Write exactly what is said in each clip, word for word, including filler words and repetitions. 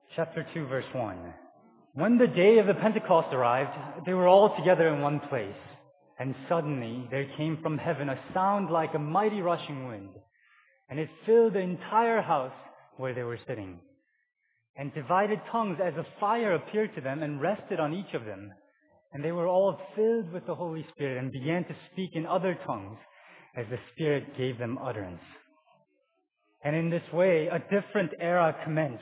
Chapter two, verse one. When the day of the Pentecost arrived, they were all together in one place. And suddenly there came from heaven a sound like a mighty rushing wind, and it filled the entire house where they were sitting. And divided tongues as a fire appeared to them and rested on each of them. And they were all filled with the Holy Spirit and began to speak in other tongues as the Spirit gave them utterance. And in this way, a different era commenced.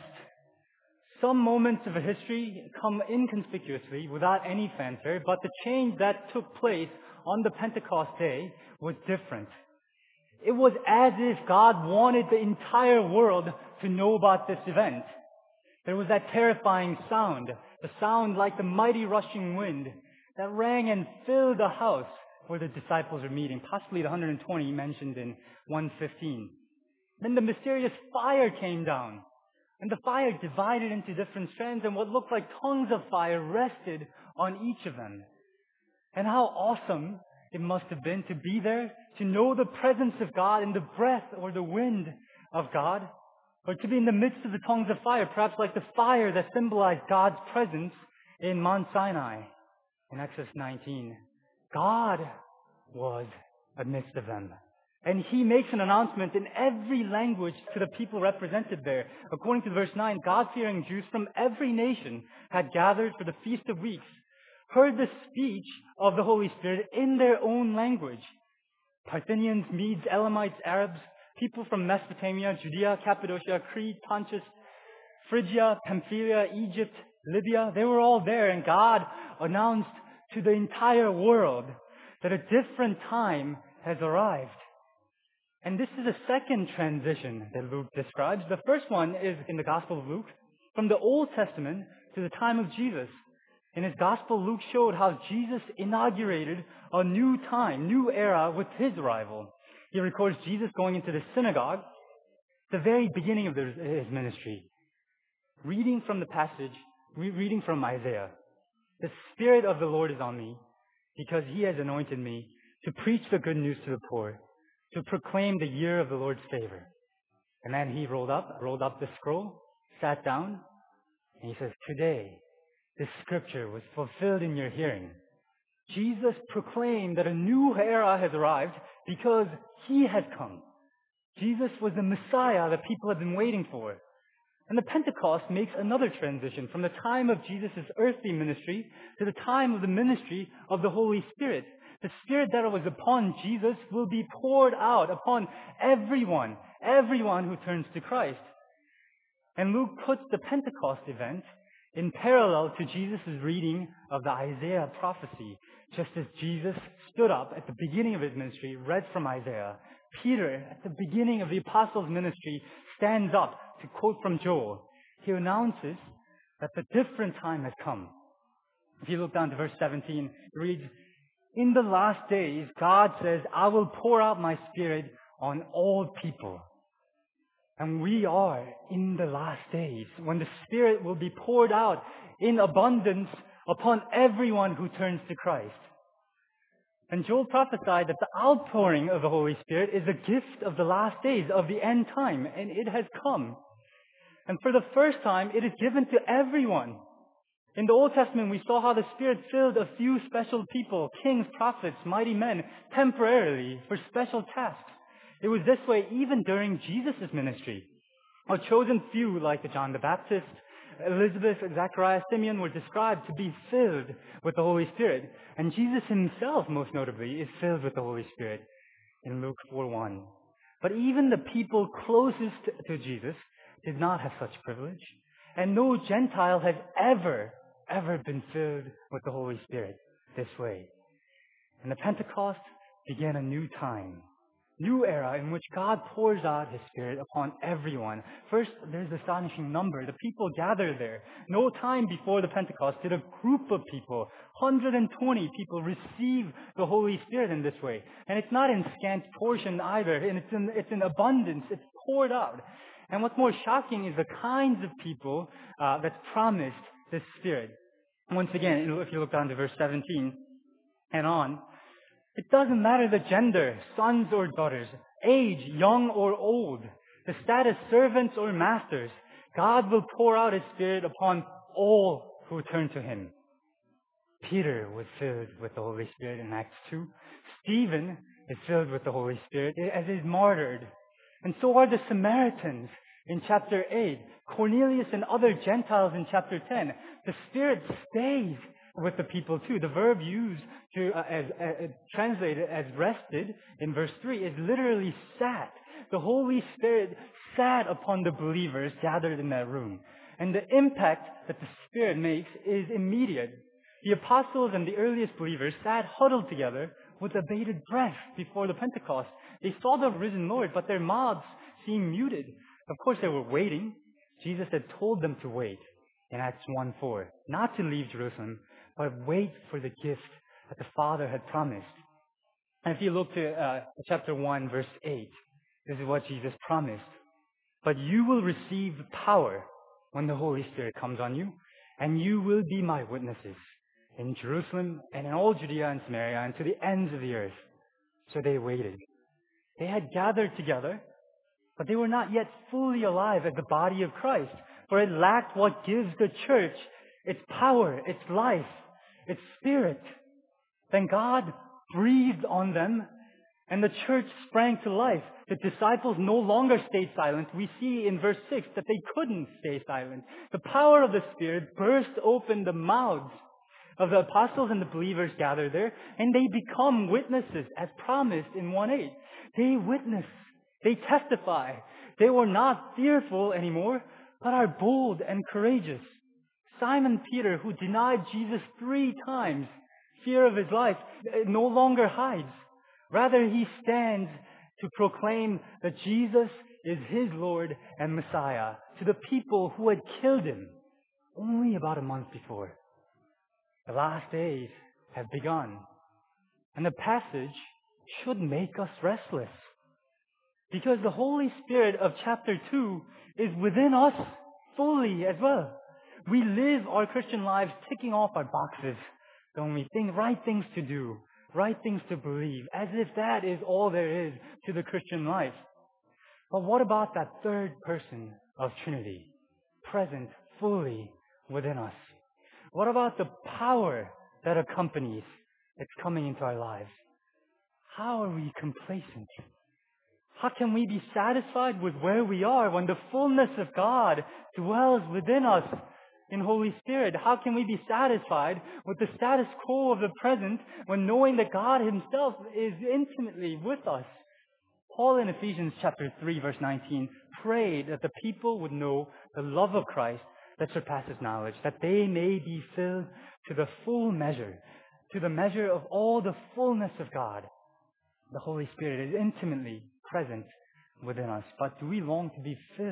Some moments of history come inconspicuously without any fanfare, but the change that took place on the Pentecost day was different. It was as if God wanted the entire world to know about this event. There was that terrifying sound, the sound like the mighty rushing wind that rang and filled the house where the disciples were meeting, possibly the one hundred twenty mentioned in one fifteen. Then the mysterious fire came down, and the fire divided into different strands, and what looked like tongues of fire rested on each of them. And how awesome it must have been to be there, to know the presence of God in the breath or the wind of God, or to be in the midst of the tongues of fire, perhaps like the fire that symbolized God's presence in Mount Sinai in Exodus nineteen. God was amidst of them. And He makes an announcement in every language to the people represented there. According to verse nine, God-fearing Jews from every nation had gathered for the Feast of Weeks, heard the speech of the Holy Spirit in their own language. Parthians, Medes, Elamites, Arabs, people from Mesopotamia, Judea, Cappadocia, Crete, Pontus, Phrygia, Pamphylia, Egypt, Libya, they were all there, and God announced to the entire world that a different time has arrived. And this is a second transition that Luke describes. The first one is in the Gospel of Luke, from the Old Testament to the time of Jesus. In his Gospel, Luke showed how Jesus inaugurated a new time, new era with his arrival. He records Jesus going into the synagogue, the very beginning of his ministry, reading from the passage, reading from Isaiah. The Spirit of the Lord is on me, because He has anointed me to preach the good news to the poor, to proclaim the year of the Lord's favor. And then he rolled up, rolled up the scroll, sat down, and he says, today, this scripture was fulfilled in your hearing. Jesus proclaimed that a new era has arrived because He has come. Jesus was the Messiah that people have been waiting for. And the Pentecost makes another transition from the time of Jesus' earthly ministry to the time of the ministry of the Holy Spirit. The Spirit that was upon Jesus will be poured out upon everyone, everyone who turns to Christ. And Luke puts the Pentecost event in parallel to Jesus' reading of the Isaiah prophecy. Just as Jesus stood up at the beginning of His ministry, read from Isaiah, Peter, at the beginning of the apostles' ministry, stands up to quote from Joel. He announces that the different time has come. If you look down to verse seventeen, it reads, in the last days, God says, I will pour out my Spirit on all people. And we are in the last days, when the Spirit will be poured out in abundance upon everyone who turns to Christ. And Joel prophesied that the outpouring of the Holy Spirit is a gift of the last days, of the end time, and it has come. And for the first time, it is given to everyone. In the Old Testament, we saw how the Spirit filled a few special people, kings, prophets, mighty men, temporarily for special tasks. It was this way even during Jesus' ministry. A chosen few, like John the Baptist, Elizabeth, Zachariah, Simeon, were described to be filled with the Holy Spirit. And Jesus Himself, most notably, is filled with the Holy Spirit in Luke four one. But even the people closest to Jesus did not have such privilege. And no Gentile has ever, ever been filled with the Holy Spirit this way. And the Pentecost began a new time, new era in which God pours out His Spirit upon everyone. First, there's the astonishing number. The people gathered there. No time before the Pentecost did a group of people, one hundred twenty people, receive the Holy Spirit in this way. And it's not in scant portion either. And it's in, it's in abundance. It's poured out. And what's more shocking is the kinds of people uh, that's promised this Spirit. Once again, if you look down to verse seventeen and on, it doesn't matter the gender, sons or daughters, age, young or old, the status, servants or masters. God will pour out His Spirit upon all who turn to Him. Peter was filled with the Holy Spirit in Acts two. Stephen is filled with the Holy Spirit as he's martyred. And so are the Samaritans in chapter eight. Cornelius and other Gentiles in chapter ten. The Spirit stays with the people too. The verb used to uh, as, uh, translated as rested in verse three is literally sat. The Holy Spirit sat upon the believers gathered in that room. And the impact that the Spirit makes is immediate. The apostles and the earliest believers sat huddled together with a bated breath before the Pentecost. They saw the risen Lord, but their mouths seemed muted. Of course, they were waiting. Jesus had told them to wait in Acts one four, not to leave Jerusalem, but wait for the gift that the Father had promised. And if you look to uh, chapter one, verse eight, this is what Jesus promised. But you will receive power when the Holy Spirit comes on you, and you will be my witnesses in Jerusalem and in all Judea and Samaria and to the ends of the earth. So they waited. They had gathered together, but they were not yet fully alive as the body of Christ, for it lacked what gives the church its power, its life, its spirit. Then God breathed on them, and the church sprang to life. The disciples no longer stayed silent. We see in verse six that they couldn't stay silent. The power of the Spirit burst open the mouths of the apostles and the believers gathered there, and they become witnesses as promised in one eight. They witness. They testify. They were not fearful anymore, but are bold and courageous. Simon Peter, who denied Jesus three times, fear of his life, no longer hides. Rather, he stands to proclaim that Jesus is his Lord and Messiah to the people who had killed him only about a month before. The last days have begun, and the passage should make us restless, because the Holy Spirit of chapter two is within us fully as well. We live our Christian lives ticking off our boxes, don't we? Think right things to do, right things to believe, as if that is all there is to the Christian life. But what about that third person of Trinity, present fully within us? What about the power that accompanies its coming into our lives? How are we complacent? How can we be satisfied with where we are when the fullness of God dwells within us in Holy Spirit? How can we be satisfied with the status quo of the present when knowing that God Himself is intimately with us? Paul in Ephesians chapter three verse nineteen prayed that the people would know the love of Christ that surpasses knowledge, that they may be filled to the full measure, to the measure of all the fullness of God. The Holy Spirit is intimately present within us, but do we long to be filled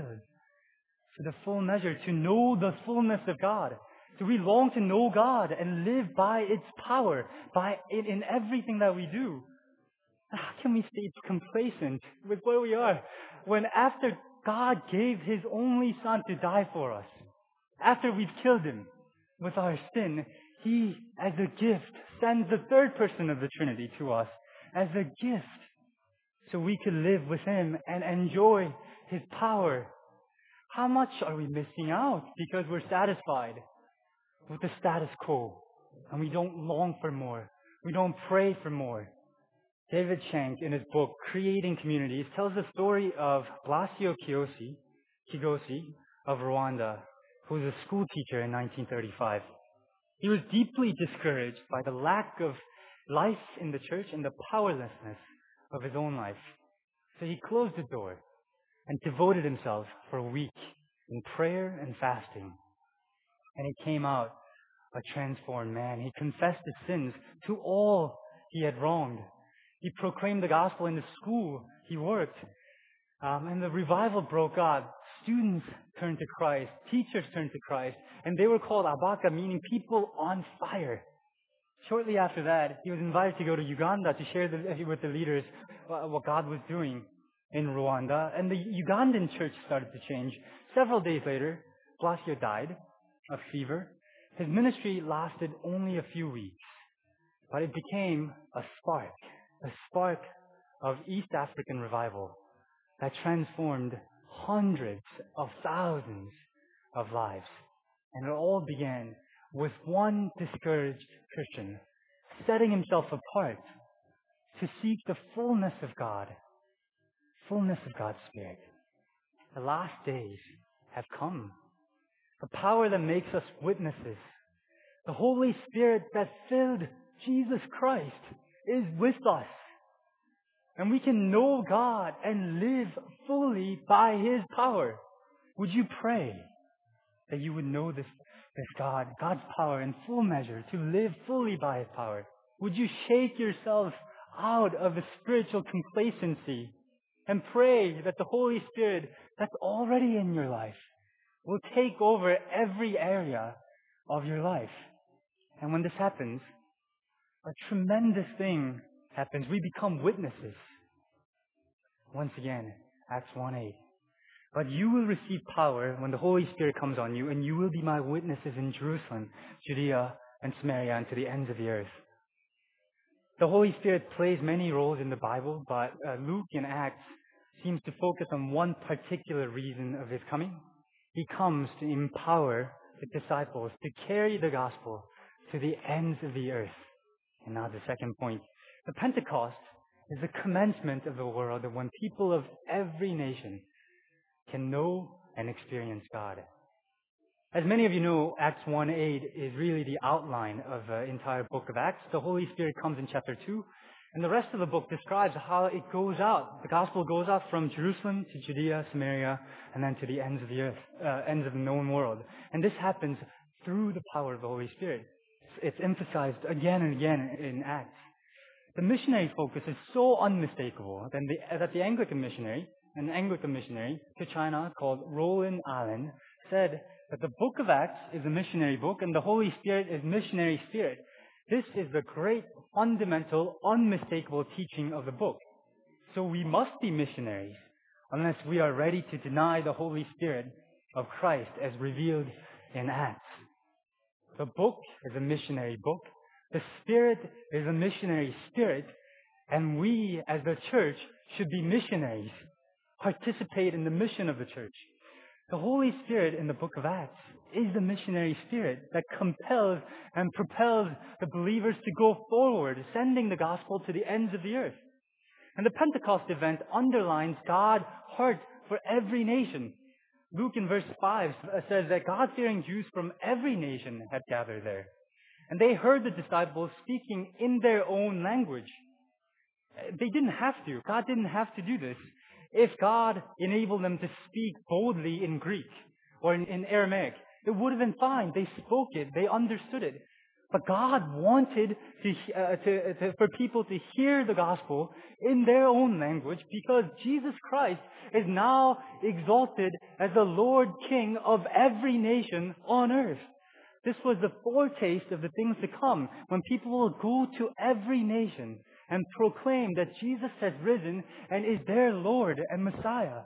to the full measure, to know the fullness of God? Do we long to know God and live by its power, by it in everything that we do? How can we stay complacent with where we are when after God gave His only Son to die for us, after we've killed Him with our sin, He, as a gift, sends the third person of the Trinity to us as a gift so we can live with Him and enjoy His power? How much are we missing out because we're satisfied with the status quo and we don't long for more? We don't pray for more. David Shank, in his book Creating Communities, tells the story of Blasio Kigosi, Kigosi of Rwanda, who was a school teacher in nineteen thirty-five. He was deeply discouraged by the lack of life in the church and the powerlessness of his own life. So he closed the door and devoted himself for a week in prayer and fasting. And he came out a transformed man. He confessed his sins to all he had wronged. He proclaimed the gospel in the school he worked. Um, and the revival broke out. Students turned to Christ. Teachers turned to Christ. And they were called abaka, meaning people on fire. Shortly after that, he was invited to go to Uganda to share the, with the leaders uh, what God was doing in Rwanda. And the Ugandan church started to change. Several days later, Blasio died of fever. His ministry lasted only a few weeks. But it became a spark, a spark of East African revival that transformed hundreds of thousands of lives. And it all began with one discouraged Christian setting himself apart to seek the fullness of God, fullness of God's Spirit. The last days have come. The power that makes us witnesses, the Holy Spirit that filled Jesus Christ is with us. And we can know God and live fully by His power. Would you pray that you would know this, this God, God's power in full measure, to live fully by His power? Would you shake yourself out of a spiritual complacency and pray that the Holy Spirit that's already in your life will take over every area of your life? And when this happens, a tremendous thing happens. We become witnesses. Once again, Acts one eight. But you will receive power when the Holy Spirit comes on you, and you will be my witnesses in Jerusalem, Judea, and Samaria, and to the ends of the earth. The Holy Spirit plays many roles in the Bible, but uh, Luke in Acts seems to focus on one particular reason of His coming. He comes to empower the disciples to carry the gospel to the ends of the earth. And now the second point. The Pentecost is the commencement of the world when people of every nation can know and experience God. As many of you know, Acts one eight is really the outline of the entire book of Acts. The Holy Spirit comes in chapter two, and the rest of the book describes how it goes out. The gospel goes out from Jerusalem to Judea, Samaria, and then to the ends of the earth, uh, ends of the known world. And this happens through the power of the Holy Spirit. It's emphasized again and again in Acts. The missionary focus is so unmistakable that the, that the Anglican missionary, an Anglican missionary to China called Roland Allen, said that the book of Acts is a missionary book and the Holy Spirit is missionary spirit. This is the great, fundamental, unmistakable teaching of the book. So we must be missionaries unless we are ready to deny the Holy Spirit of Christ as revealed in Acts. The book is a missionary book. The Spirit is a missionary spirit. And we, as the church, should be missionaries, participate in the mission of the church. The Holy Spirit in the book of Acts is the missionary spirit that compels and propels the believers to go forward, sending the gospel to the ends of the earth. And the Pentecost event underlines God's heart for every nation. Luke in verse five says that God-fearing Jews from every nation had gathered there. And they heard the disciples speaking in their own language. They didn't have to. God didn't have to do this. If God enabled them to speak boldly in Greek or in, in Aramaic, it would have been fine. They spoke it. They understood it. But God wanted to, uh, to, to, for people to hear the gospel in their own language because Jesus Christ is now exalted as the Lord King of every nation on earth. This was the foretaste of the things to come when people will go to every nation and proclaim that Jesus has risen and is their Lord and Messiah.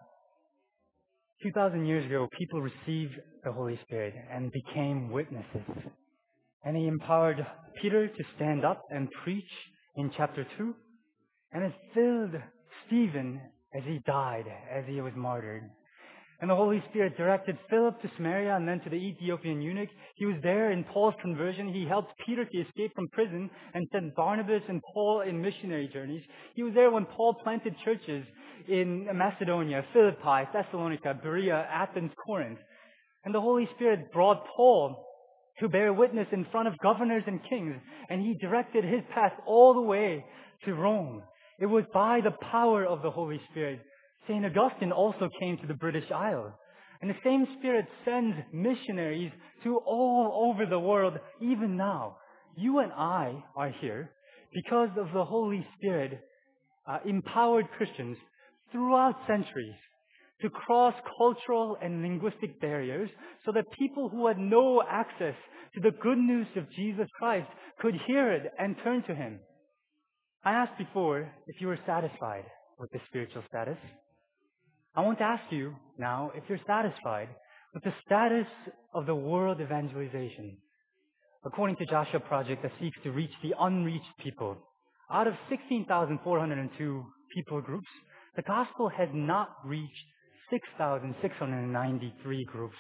Two thousand years ago, people received the Holy Spirit and became witnesses. And He empowered Peter to stand up and preach in chapter two. And it filled Stephen as he died, as he was martyred. And the Holy Spirit directed Philip to Samaria and then to the Ethiopian eunuch. He was there in Paul's conversion. He helped Peter to escape from prison and sent Barnabas and Paul in missionary journeys. He was there when Paul planted churches in Macedonia, Philippi, Thessalonica, Berea, Athens, Corinth. And the Holy Spirit brought Paul to bear witness in front of governors and kings, and he directed his path all the way to Rome. It was by the power of the Holy Spirit. Saint Augustine also came to the British Isles. And the same Spirit sends missionaries to all over the world, even now. You and I are here because of the Holy Spirit uh, empowered Christians throughout centuries to cross cultural and linguistic barriers so that people who had no access to the good news of Jesus Christ could hear it and turn to Him. I asked before if you were satisfied with the spiritual status. I want to ask you now if you're satisfied with the status of the world evangelization. According to Joshua Project that seeks to reach the unreached people, out of sixteen thousand four hundred two people groups, the gospel has not reached six thousand six hundred ninety-three groups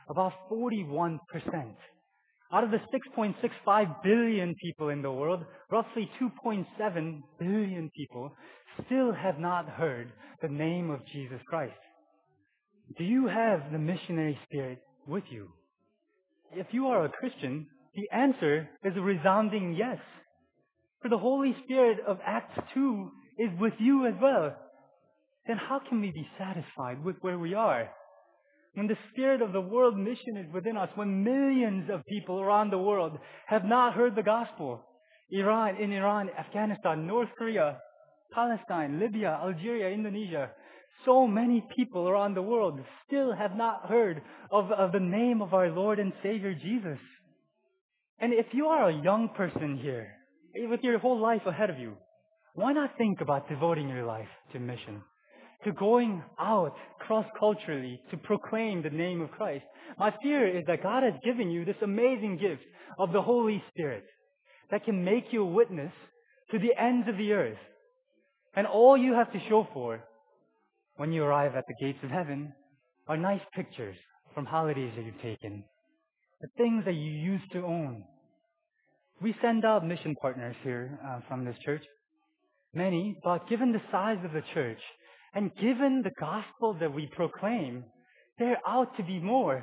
about forty-one percent. Out of the six point six five billion people in the world, roughly two point seven billion people still have not heard the name of Jesus Christ. Do you have the missionary spirit with you? If you are a Christian, the answer is a resounding yes. For the Holy Spirit of Acts two is with you as well. Then how can we be satisfied with where we are? When the spirit of the world mission is within us, when millions of people around the world have not heard the gospel, Iran, in Iran, Afghanistan, North Korea, Palestine, Libya, Algeria, Indonesia, so many people around the world still have not heard of, of the name of our Lord and Savior Jesus. And if you are a young person here, with your whole life ahead of you, why not think about devoting your life to mission? To going out cross-culturally to proclaim the name of Christ. My fear is that God has given you this amazing gift of the Holy Spirit that can make you a witness to the ends of the earth. And all you have to show for when you arrive at the gates of heaven are nice pictures from holidays that you've taken, the things that you used to own. We send out mission partners here uh, from this church, many, but given the size of the church, and given the gospel that we proclaim, there ought to be more.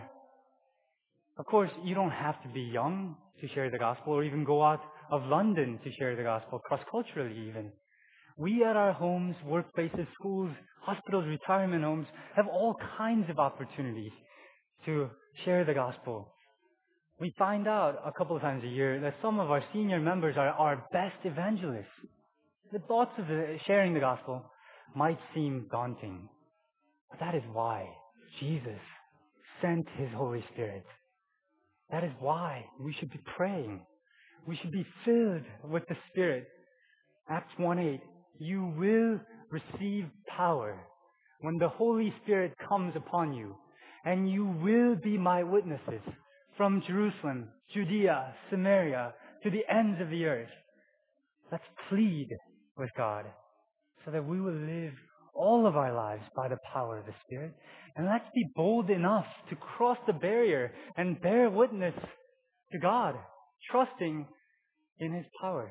Of course, you don't have to be young to share the gospel or even go out of London to share the gospel, cross-culturally even. We at our homes, workplaces, schools, hospitals, retirement homes have all kinds of opportunities to share the gospel. We find out a couple of times a year that some of our senior members are our best evangelists. The thoughts of the, sharing the gospel might seem daunting, but that is why Jesus sent His Holy Spirit. That is why we should be praying. We should be filled with the Spirit. Acts one eight, you will receive power when the Holy Spirit comes upon you, and you will be my witnesses from Jerusalem, Judea, Samaria, to the ends of the earth. Let's plead with God so that we will live all of our lives by the power of the Spirit. And let's be bold enough to cross the barrier and bear witness to God, trusting in His power.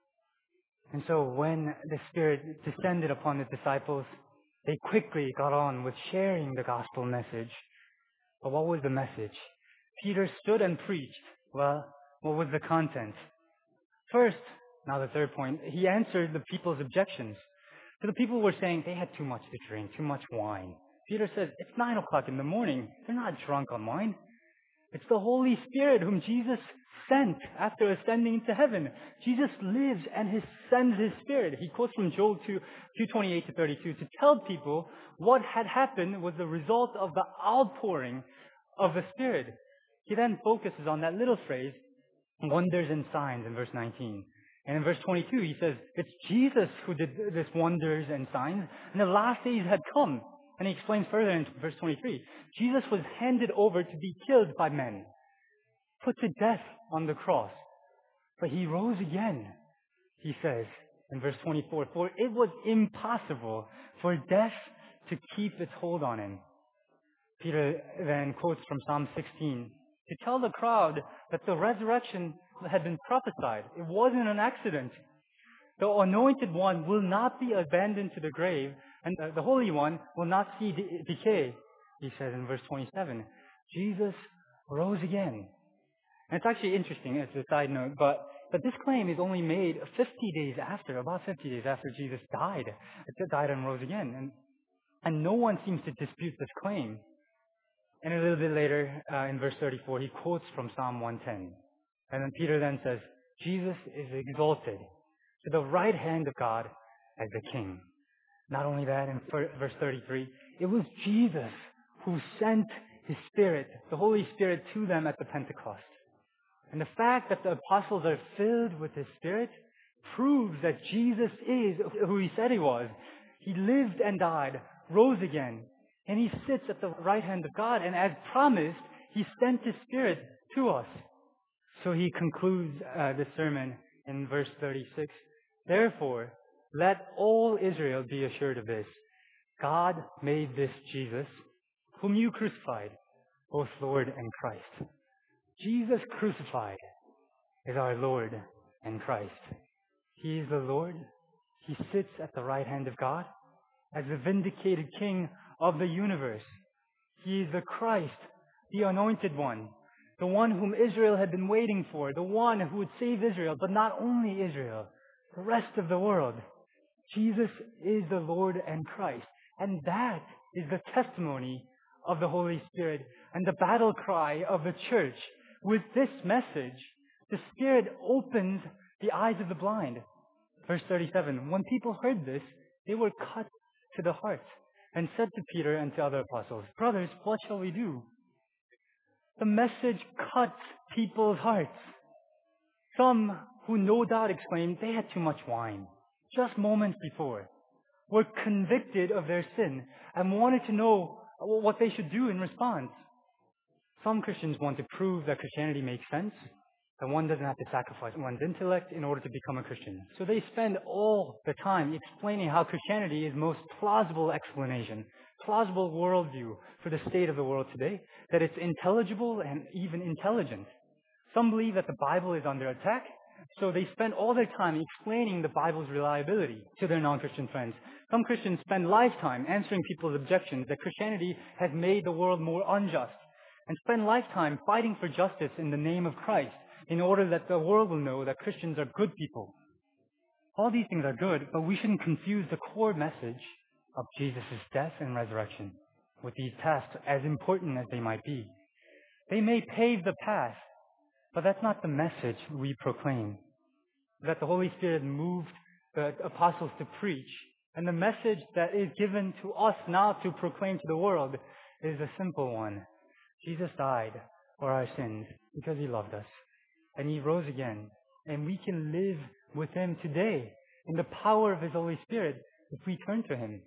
And so when the Spirit descended upon the disciples, they quickly got on with sharing the gospel message. But what was the message? Peter stood and preached. Well, what was the content? First, now the third point, he answered the people's objections. So the people were saying they had too much to drink, too much wine. Peter says, it's nine o'clock in the morning. They're not drunk on wine. It's the Holy Spirit whom Jesus sent after ascending into heaven. Jesus lives and He sends His Spirit. He quotes from Joel two, twenty-eight to thirty-two to tell people what had happened was the result of the outpouring of the Spirit. He then focuses on that little phrase, wonders and signs, in verse nineteen. And in verse twenty-two, he says, it's Jesus who did this wonders and signs, and the last days had come. And he explains further in verse twenty-three, Jesus was handed over to be killed by men, put to death on the cross. But He rose again, he says in verse twenty-four, for it was impossible for death to keep its hold on Him. Peter then quotes from Psalm sixteen to tell the crowd that the resurrection had been prophesied. It wasn't an accident. The Anointed One will not be abandoned to the grave, and the Holy One will not see de- decay, he says in verse twenty-seven. Jesus rose again. And it's actually interesting, as a side note, but, but this claim is only made fifty days after, about fifty days after Jesus died. It died and rose again. And, and no one seems to dispute this claim. And a little bit later, uh, in verse thirty-four, he quotes from Psalm one ten. And then Peter then says, Jesus is exalted to the right hand of God as the King. Not only that, in verse thirty-three, it was Jesus who sent His Spirit, the Holy Spirit, to them at the Pentecost. And the fact that the apostles are filled with His Spirit proves that Jesus is who He said He was. He lived and died, rose again, and He sits at the right hand of God. And as promised, He sent His Spirit to us. So he concludes uh, this sermon in verse thirty-six. Therefore, let all Israel be assured of this. God made this Jesus, whom you crucified, both Lord and Christ. Jesus crucified is our Lord and Christ. He is the Lord. He sits at the right hand of God as the vindicated King of the universe. He is the Christ, the anointed one, the one whom Israel had been waiting for, the one who would save Israel, but not only Israel, the rest of the world. Jesus is the Lord and Christ. And that is the testimony of the Holy Spirit and the battle cry of the church. With this message, the Spirit opens the eyes of the blind. Verse thirty-seven, when people heard this, they were cut to the heart and said to Peter and to other apostles, brothers, what shall we do? The message cuts people's hearts. Some who no doubt exclaimed they had too much wine just moments before, were convicted of their sin and wanted to know what they should do in response. Some Christians want to prove that Christianity makes sense, that one doesn't have to sacrifice one's intellect in order to become a Christian. So they spend all the time explaining how Christianity is the most plausible explanation, plausible worldview for the state of the world today, that it's intelligible and even intelligent. Some believe that the Bible is under attack, so they spend all their time explaining the Bible's reliability to their non-Christian friends. Some Christians spend lifetime answering people's objections that Christianity has made the world more unjust, and spend lifetime fighting for justice in the name of Christ in order that the world will know that Christians are good people. All these things are good, but we shouldn't confuse the core message of Jesus' death and resurrection with these tasks, as important as they might be. They may pave the path, but that's not the message we proclaim. That the Holy Spirit moved the apostles to preach. And the message that is given to us now to proclaim to the world is a simple one. Jesus died for our sins because he loved us. And he rose again. And we can live with him today in the power of his Holy Spirit if we turn to him.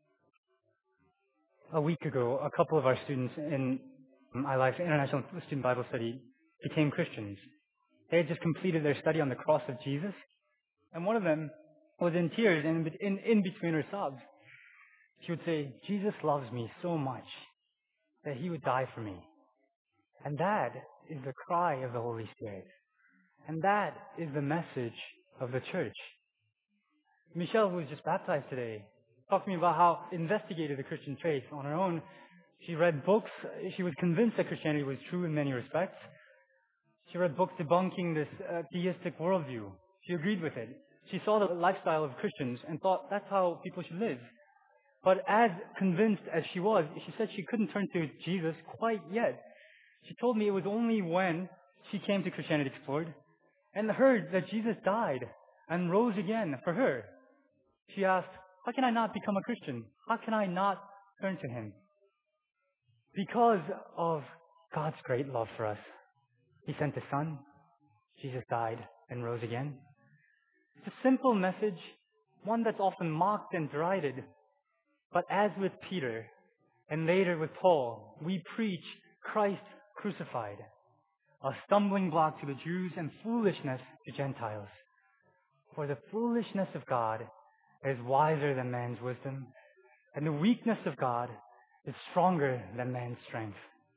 A week ago, a couple of our students in iLife International Student Bible Study became Christians. They had just completed their study on the cross of Jesus, and one of them was in tears in, in, in between her sobs. She would say, Jesus loves me so much that he would die for me. And that is the cry of the Holy Spirit. And that is the message of the church. Michelle, who was just baptized today, talked to me about how investigated the Christian faith on her own. She read books. She was convinced that Christianity was true in many respects. She read books debunking this uh, theistic worldview. She agreed with it. She saw the lifestyle of Christians and thought that's how people should live. But as convinced as she was, she said she couldn't turn to Jesus quite yet. She told me it was only when she came to Christianity Explored and heard that Jesus died and rose again for her. She asked, how can I not become a Christian? How can I not turn to him? Because of God's great love for us. He sent his son, Jesus died and rose again. It's a simple message, one that's often mocked and derided. But as with Peter, and later with Paul, we preach Christ crucified, a stumbling block to the Jews and foolishness to Gentiles. For the foolishness of God is wiser than man's wisdom, and the weakness of God is stronger than man's strength.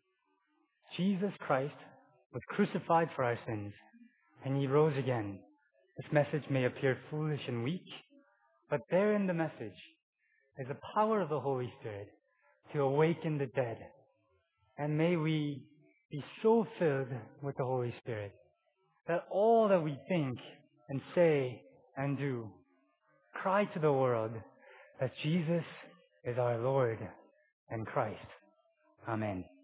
Jesus Christ was crucified for our sins, and he rose again. This message may appear foolish and weak, but there in the message is the power of the Holy Spirit to awaken the dead. And may we be so filled with the Holy Spirit that all that we think and say and do cry to the world that Jesus is our Lord and Christ. Amen.